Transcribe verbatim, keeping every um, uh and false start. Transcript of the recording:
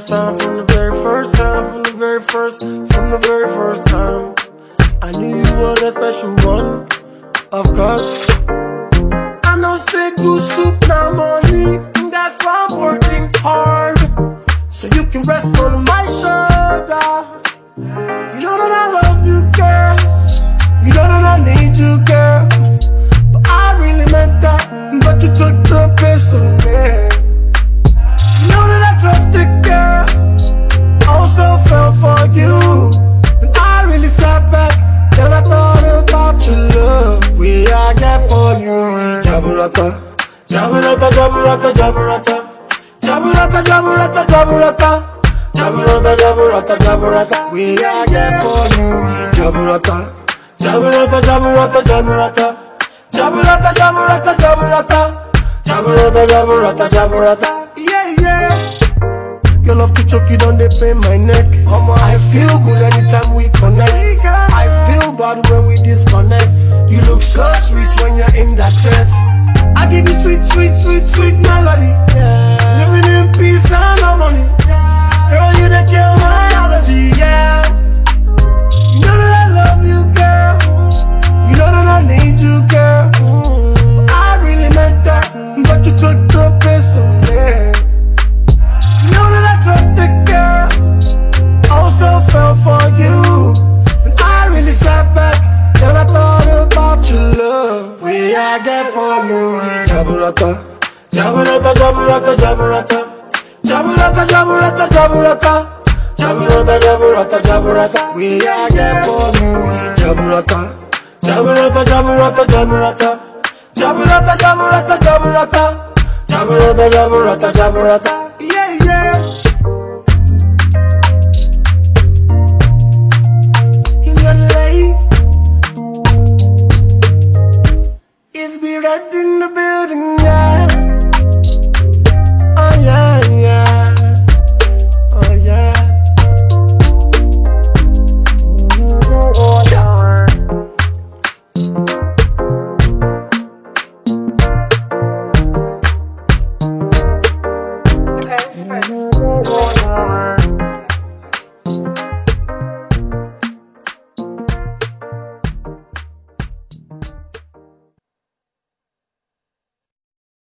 first time, from the very first time, from the very first, from the very first time, I knew you were the special one, of course. I know say good soup now money, that's why I'm working hard, so you can rest on my shoulder. You know that I love you, girl. You know that I need you, girl. But I really meant that, but you took the piss of me. You know that I trusted, girl, also fell for you. And I really sat back, then I thought about your love. We I get for you. Jaburata, Jaburata, Jaburata, Jaburata, Jaburata, Jaburata, Jaburata, Jaburata, Jaburata, Jaburata. We I get for you. Jaburata, Jaburata, Jaburata, Jaburata, Jaburata, Jaburata, Jaburata, Jaburata, Jaburata, Jaburata. Yeah, yeah. Your love to choke, you don't they pain my neck. Mama, I feel good anytime we connect. I feel bad when we disconnect. You look so sweet when you're in that dress. I give you sweet, sweet, sweet, sweet melody. Yeah. Living in peace and harmony. Yeah. Girl, you the kill my allergy, yeah. You know that I love you, girl. You know that I need you, girl. But I really meant that, but you took the piss of me. You know that I trusted, girl, also fell for you. And I really sat back, then I thought about your love. We I get for you. Jaburata, Jaburata, Jaburata, Jaburata, Jaburata, Jaburata, Jaburata, Jaburata, Jaburata, Jaburata. We I get for you. Jaburata, Jaburata, Jaburata, Jaburata, Jaburata, Jaburata, Jaburata, Jaburata, Jaburata, Jaburata.